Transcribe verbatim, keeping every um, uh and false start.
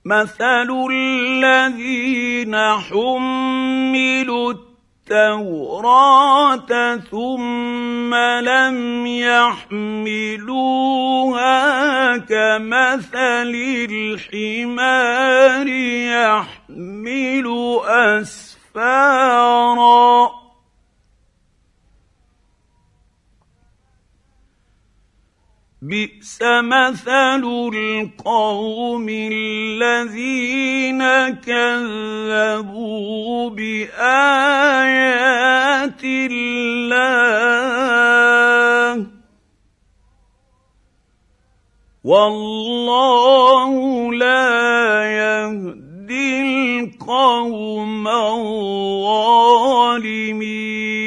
مثل الذين حملوا التوراة ثم لم يحملوها كمثل الحمار يحمل أسفارا بئس مثل القوم الذين كذبوا بآيات الله والله لا يهدي القوم الظالمين.